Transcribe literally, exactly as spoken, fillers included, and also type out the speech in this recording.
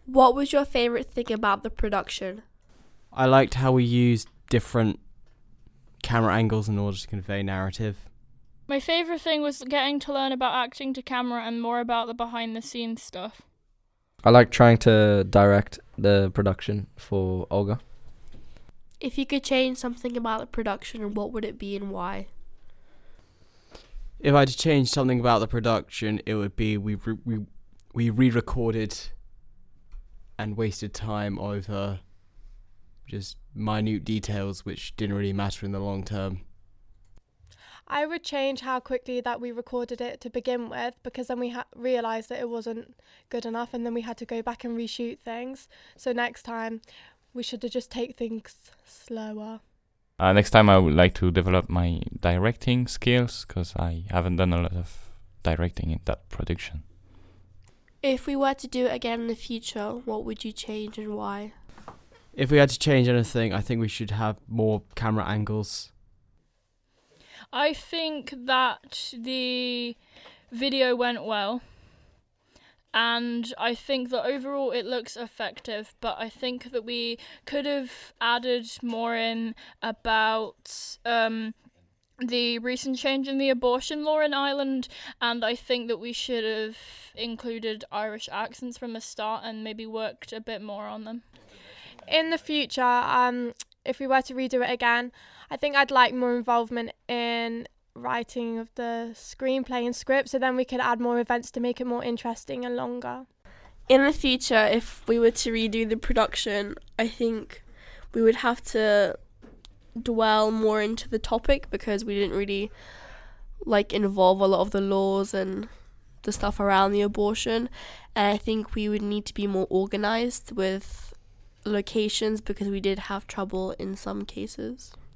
What was your favourite thing about the production? I liked how we used different camera angles in order to convey narrative. My favourite thing was getting to learn about acting to camera and more about the behind the scenes stuff. I like trying to direct the production for Olga. If you could change something about the production, what would it be and why? If I had to change something about the production, it would be we re- we we re-recorded and wasted time over just minute details which didn't really matter in the long term. I would change how quickly that we recorded it to begin with, because then we ha- realised that it wasn't good enough, and then we had to go back and reshoot things. So next time we should have just take things slower. Uh, next time I would like to develop my directing skills, because I haven't done a lot of directing in that production. If we were to do it again in the future, what would you change and why? If we had to change anything, I think we should have more camera angles. I think that the video went well, and I think that overall it looks effective, but I think that we could have added more in about um, the recent change in the abortion law in Ireland, and I think that we should have included Irish accents from the start and maybe worked a bit more on them. In the future, um, if we were to redo it again, I think I'd like more involvement in writing of the screenplay and script, so then we could add more events to make it more interesting and longer. In the future, if we were to redo the production, I think we would have to dwell more into the topic, because we didn't really like involve a lot of the laws and the stuff around the abortion, and I think we would need to be more organised with locations, because we did have trouble in some cases.